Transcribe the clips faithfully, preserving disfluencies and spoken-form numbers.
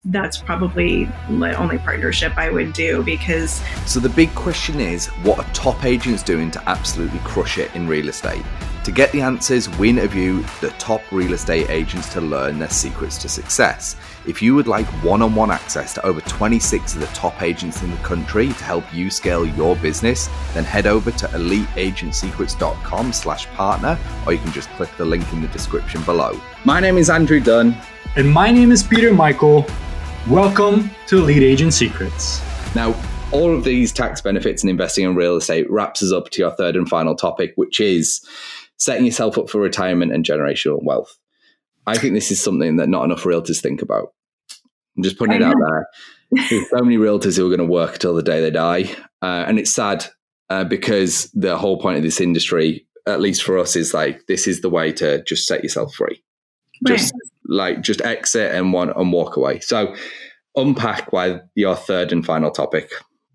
that's probably the only partnership I would do because... So the big question is, what are top agents doing to absolutely crush it in real estate? To get the answers, we interview the top real estate agents to learn their secrets to success. If you would like one-on-one access to over twenty-six of the top agents in the country to help you scale your business, then head over to elite agent secrets dot com slash partner, or you can just click the link in the description below. My name is Andrew Dunn. And my name is Peter Michael. Welcome to Elite Agent Secrets. Now, all of these tax benefits and investing in real estate wraps us up to your third and final topic, which is setting yourself up for retirement and generational wealth. I think this is something that not enough realtors think about. I'm just putting it out there. There's so many realtors who are going to work till the day they die. Uh, and it's sad uh, because the whole point of this industry, at least for us, is like, this is the way to just set yourself free. Right. Just like, just exit and want and walk away. So unpack why your third and final topic.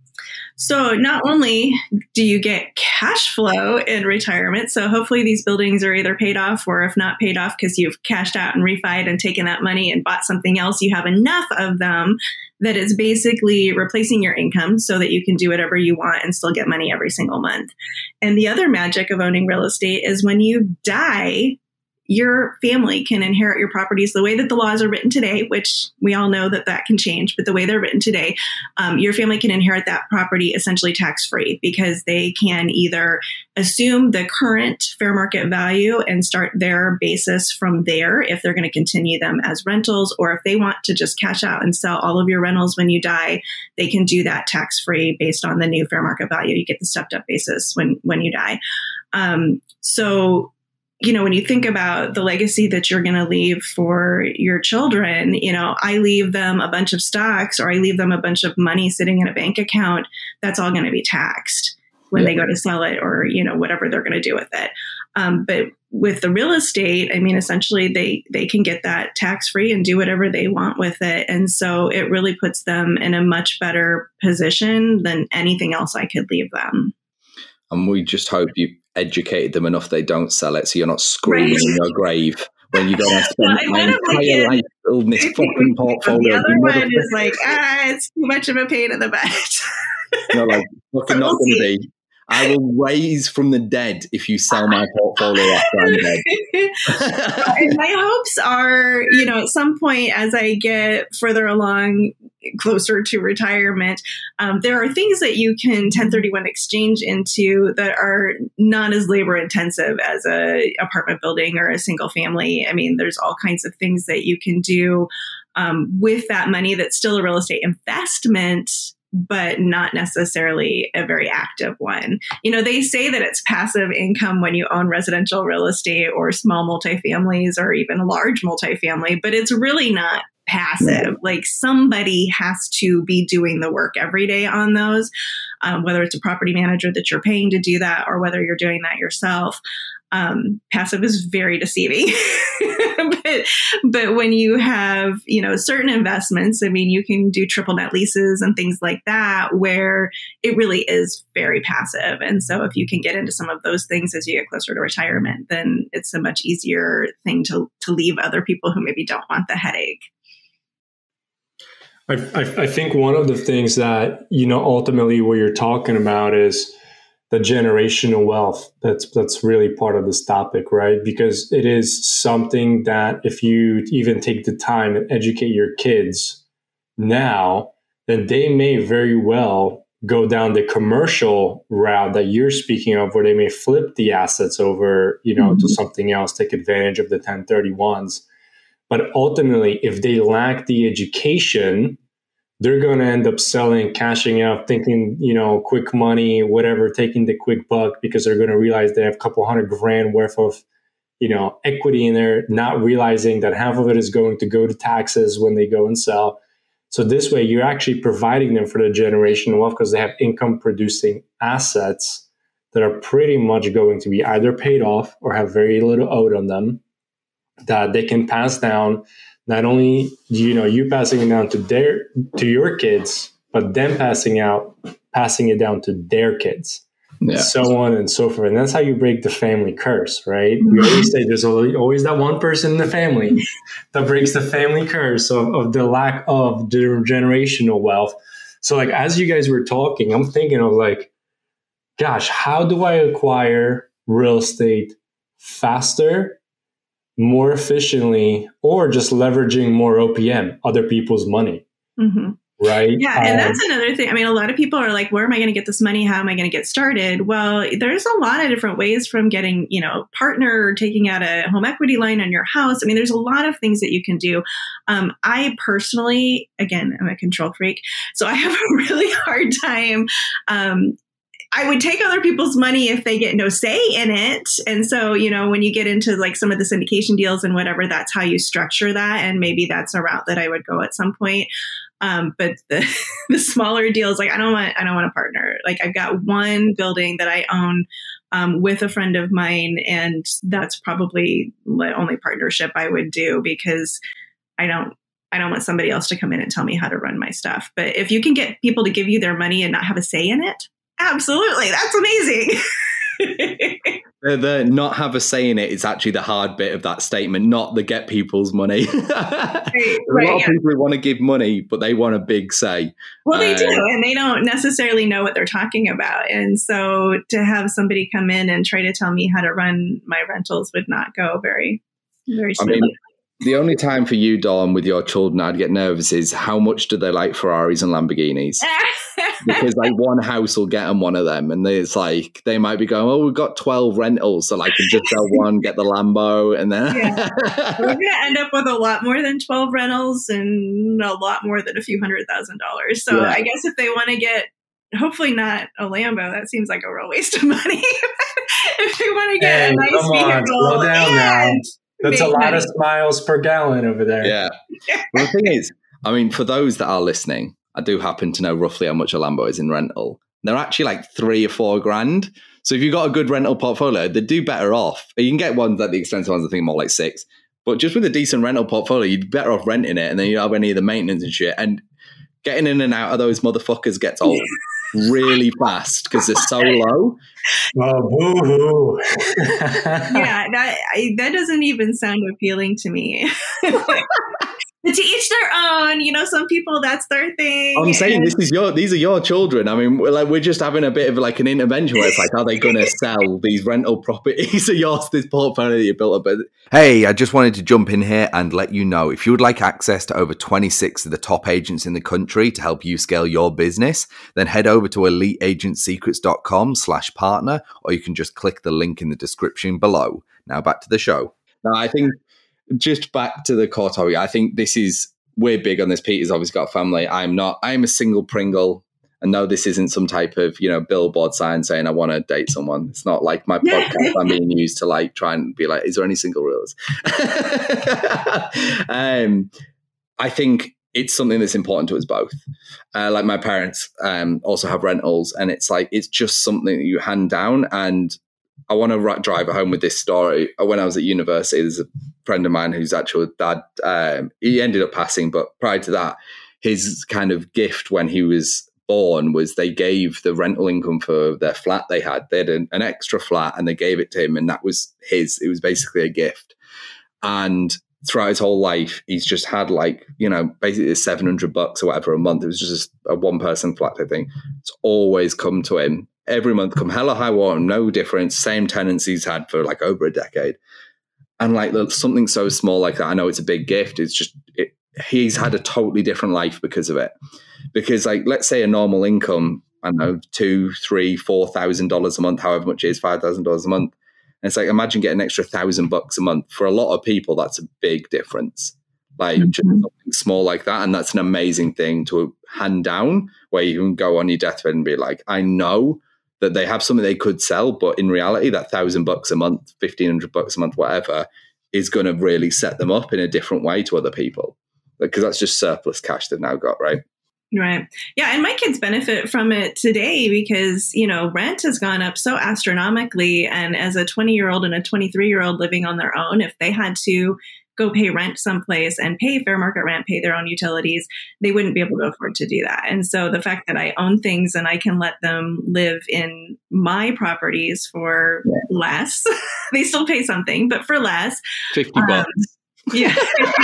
So not only do you get cash flow in retirement, so hopefully these buildings are either paid off or if not paid off because you've cashed out and refied and taken that money and bought something else, you have enough of them that it's basically replacing your income so that you can do whatever you want and still get money every single month. And the other magic of owning real estate is when you die, your family can inherit your properties the way that the laws are written today, which we all know that that can change, but the way they're written today, um, your family can inherit that property essentially tax-free because they can either assume the current fair market value and start their basis from there if they're going to continue them as rentals, or if they want to just cash out and sell all of your rentals when you die, they can do that tax-free based on the new fair market value. You get the stepped-up basis when, when you die. Um, so you know, when you think about the legacy that you're going to leave for your children, you know, I leave them a bunch of stocks or I leave them a bunch of money sitting in a bank account, that's all going to be taxed when yeah. they go to sell it or, you know, whatever they're going to do with it. Um, but with the real estate, I mean, essentially they, they can get that tax free and do whatever they want with it. And so it really puts them in a much better position than anything else I could leave them. And we just hope you educated them enough they don't sell it, so you're not screaming right. in your grave when you go and spend well, my entire life building this fucking portfolio. The other one is like, ah, it's too much of a pain in the butt. You're like, fucking not going to be. I will raise from the dead if you sell my portfolio after I'm dead. And my hopes are, you know, at some point as I get further along, closer to retirement, um, there are things that you can ten thirty-one exchange into that are not as labor intensive as a apartment building or a single family. I mean, there's all kinds of things that you can do um, with that money that's still a real estate investment, but not necessarily a very active one. You know, they say that it's passive income when you own residential real estate or small multifamilies or even large multifamily, but it's really not passive. Like somebody has to be doing the work every day on those, um, whether it's a property manager that you're paying to do that or whether you're doing that yourself. Um, passive is very deceiving. but, but when you have, you know, certain investments, I mean, you can do triple net leases and things like that, where it really is very passive. And so if you can get into some of those things as you get closer to retirement, then it's a much easier thing to, to leave other people who maybe don't want the headache. I, I, I think one of the things that, you know, ultimately what you're talking about is the generational wealth. That's that's really part of this topic, right? Because it is something that if you even take the time and educate your kids now, then they may very well go down the commercial route that you're speaking of, where they may flip the assets over, you know, mm-hmm. to something else, take advantage of the ten thirty-ones. But ultimately, if they lack the education, they're going to end up selling, cashing out, thinking, you know, quick money, whatever, taking the quick buck because they're going to realize they have a couple hundred grand worth of, you know, equity in there, not realizing that half of it is going to go to taxes when they go and sell. So this way, you're actually providing them for the generational wealth because they have income producing assets that are pretty much going to be either paid off or have very little owed on them, that they can pass down. Not only, you know, you passing it down to their, to your kids, but them passing out, passing it down to their kids. Yeah. so on and so forth. And that's how you break the family curse, right? We always say there's always that one person in the family that breaks the family curse of, of the lack of generational wealth. So like, as you guys were talking, I'm thinking of like, gosh, how do I acquire real estate faster, more efficiently, or just leveraging more O P M, other people's money? Mm-hmm. Right. Yeah. And um, that's another thing. I mean, a lot of people are like, where am I going to get this money? How am I going to get started? Well, there's a lot of different ways, from getting, you know, partner, or taking out a home equity line on your house. I mean, there's a lot of things that you can do. Um, I personally, again, I'm a control freak, so I have a really hard time. Um, I would take other people's money if they get no say in it. And so, you know, when you get into like some of the syndication deals and whatever, that's how you structure that. And maybe that's a route that I would go at some point. Um, but the, the smaller deals, like I don't want, I don't want a partner. Like I've got one building that I own um, with a friend of mine, and that's probably the only partnership I would do, because I don't, I don't want somebody else to come in and tell me how to run my stuff. But if you can get people to give you their money and not have a say in it, absolutely, that's amazing. The, the not have a say in it is actually the hard bit of that statement, not the get people's money. Right, right, a lot yeah. of people want to give money, but they want a big say. Well, they uh, do, and they don't necessarily know what they're talking about. And so to have somebody come in and try to tell me how to run my rentals would not go very, very smoothly. I mean, the only time for you, Dawn, with your children, I'd get nervous is how much do they like Ferraris and Lamborghinis? Because like one house will get them one of them, and it's like they might be going, "Oh, we've got twelve rentals, so I can just sell one, get the Lambo," and then yeah. We're going to end up with a lot more than twelve rentals and a lot more than a few hundred thousand dollars. So yeah. I guess if they want to get, hopefully not a Lambo, that seems like a real waste of money. If they want to get hey, a nice come on, vehicle, slow down now. That's a lot money. of miles per gallon over there. Yeah. Well, the thing is, I mean, for those that are listening, I do happen to know roughly how much a Lambo is in rental. They're actually like three or four grand. So if you've got a good rental portfolio, they do better off. You can get ones that the expensive ones, I think more like six. But just with a decent rental portfolio, you'd be better off renting it, and then you have any of the maintenance and shit. And getting in and out of those motherfuckers gets old really fast because they're so low. Oh, boo-hoo. Yeah, that I, that doesn't even sound appealing to me. To each their own, you know, some people, that's their thing. I'm saying and- this is your, these are your children. I mean, we're like, we're just having a bit of like an intervention where it's like, are they going to sell these rental properties of yours, this portfolio that you built up? But hey, I just wanted to jump in here and let you know, if you would like access to over twenty-six of the top agents in the country to help you scale your business, then head over to elite agent secrets dot com slash partner, or you can just click the link in the description below. Now back to the show. No, I think just back to the core topic, I think this is, we're big on this. Peter's obviously got a family. I'm not. I'm a single Pringle. And no, this isn't some type of, you know, billboard sign saying I want to date someone. It's not like my podcast I'm being used to like try and be like, is there any single realtors? um, I think it's something that's important to us both. Uh, like my parents um, also have rentals, and it's like, it's just something that you hand down. And I want to r- drive it home with this story. When I was at university, there's a friend of mine whose actual dad, um, he ended up passing, but prior to that, his kind of gift when he was born was they gave the rental income for their flat they had. They had an, an extra flat and they gave it to him, and that was his. It was basically a gift. And throughout his whole life, he's just had like, you know, basically seven hundred bucks or whatever a month. It was just a one person flat, I think. It's always come to him. Every month, come hell or high water, no difference. Same tenants he's had for like over a decade. And like something so small like that, I know it's a big gift. It's just, it, he's had a totally different life because of it. Because like, let's say a normal income, I don't know, two, three, four thousand dollars a month, however much it is, five thousand dollars a month. And it's like, imagine getting an extra thousand bucks a month. For a lot of people, that's a big difference. Like mm-hmm. just something small like that. And that's an amazing thing to hand down, where you can go on your deathbed and be like, I know that they have something they could sell, but in reality, that thousand bucks a month, fifteen hundred bucks a month, whatever, is going to really set them up in a different way to other people, because that's just surplus cash they've now got, right? Right. Yeah. And my kids benefit from it today because, you know, rent has gone up so astronomically. And as a twenty year old and a twenty-three year old living on their own, if they had to go pay rent someplace and pay fair market rent, pay their own utilities, they wouldn't be able to afford to do that. And so the fact that I own things and I can let them live in my properties for yeah. less, they still pay something, but for less. fifty bucks. Um, yeah.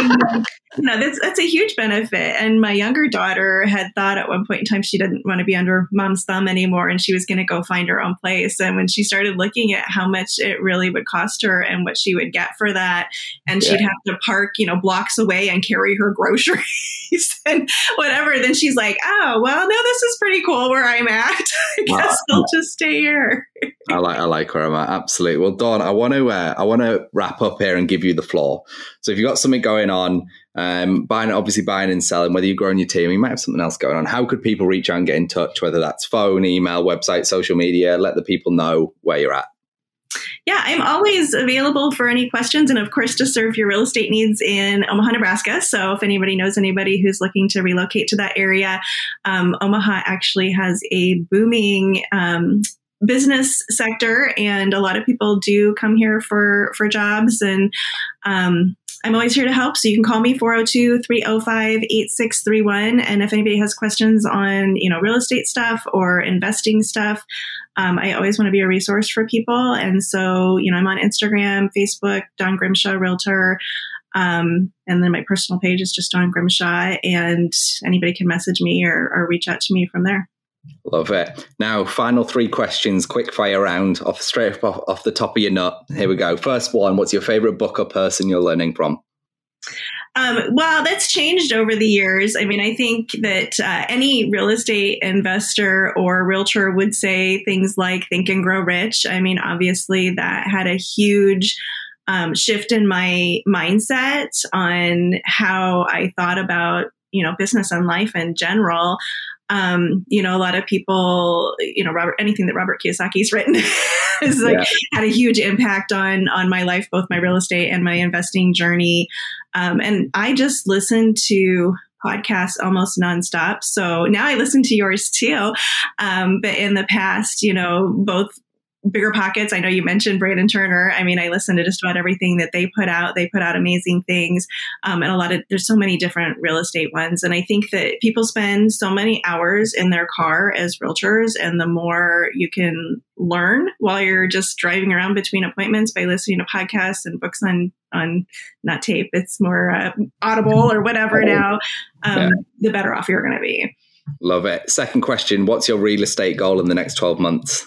No, that's that's a huge benefit. And my younger daughter had thought at one point in time she didn't want to be under mom's thumb anymore, and she was going to go find her own place. And when she started looking at how much it really would cost her and what she would get for that, and yeah. she'd have to park, you know, blocks away and carry her groceries and whatever, then she's like, oh, well, no, this is pretty cool where I'm at. I guess wow. I'll just stay here. I like I like where I'm at. Absolutely. Well, Dawn, I want to uh, I want to wrap up here and give you the floor. So if you've got something going on, um, buying obviously buying and selling, whether you're growing your team, you might have something else going on. How could people reach out and get in touch? Whether that's phone, email, website, social media. Let the people know where you're at. Yeah, I'm always available for any questions, and of course to serve your real estate needs in Omaha, Nebraska. So if anybody knows anybody who's looking to relocate to that area, um, Omaha actually has a booming um, business sector, and a lot of people do come here for for jobs, and um, I'm always here to help. So you can call me four oh two, three oh five, eight six three one. And if anybody has questions on, you know, real estate stuff or investing stuff, um, I always want to be a resource for people. And so, you know, I'm on Instagram, Facebook, Dawn Grimshaw Realtor. Um, and then my personal page is just Dawn Grimshaw, and anybody can message me or, or reach out to me from there. Love it. Now, final three questions, quick fire round, off straight up off, off the top of your nut. Here we go. First one, what's your favorite book or person you're learning from? Um, well, that's changed over the years. I mean, I think that uh, any real estate investor or realtor would say things like Think and Grow Rich. I mean, obviously that had a huge um, shift in my mindset on how I thought about, you know, business and life in general. Um, you know, a lot of people, you know, Robert, anything that Robert Kiyosaki's written is like yeah. had a huge impact on, on my life, both my real estate and my investing journey. Um, and I just listen to podcasts almost nonstop. So now I listen to yours too. Um, but in the past, you know, both Bigger Pockets. I know you mentioned Brandon Turner. I mean, I listen to just about everything that they put out. They put out amazing things. Um, and a lot of, there's so many different real estate ones. And I think that people spend so many hours in their car as realtors. And the more you can learn while you're just driving around between appointments by listening to podcasts and books on, on not tape, it's more uh, Audible or whatever now, um, yeah. the better off you're going to be. Love it. Second question. What's your real estate goal in the next twelve months?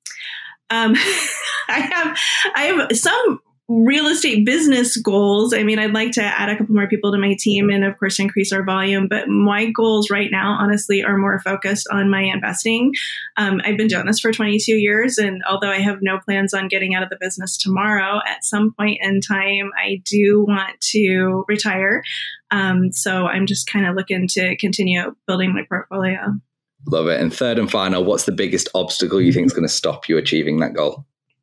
Um, I have, I have some real estate business goals. I mean, I'd like to add a couple more people to my team and of course increase our volume, but my goals right now, honestly, are more focused on my investing. Um, I've been doing this for twenty-two years. And although I have no plans on getting out of the business tomorrow, at some point in time, I do want to retire. Um, so I'm just kind of looking to continue building my portfolio. Love it. And third and final, what's the biggest obstacle you think is going to stop you achieving that goal?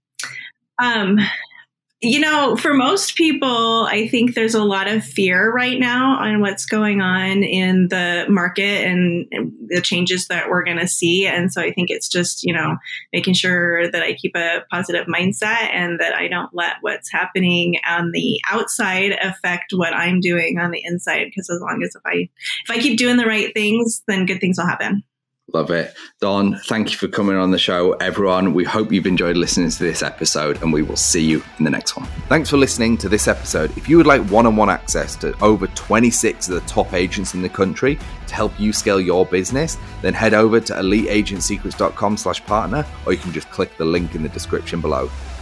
Um, you know, for most people, I think there's a lot of fear right now on what's going on in the market and the changes that we're going to see. And so I think it's just, you know, making sure that I keep a positive mindset and that I don't let what's happening on the outside affect what I'm doing on the inside. Because as long as if I, if I keep doing the right things, then good things will happen. Love it. Dawn, thank you for coming on the show. Everyone, we hope you've enjoyed listening to this episode, and we will see you in the next one. Thanks for listening to this episode. If you would like one-on-one access to over twenty-six of the top agents in the country to help you scale your business, then head over to elite agent secrets dot com slash partner, or you can just click the link in the description below.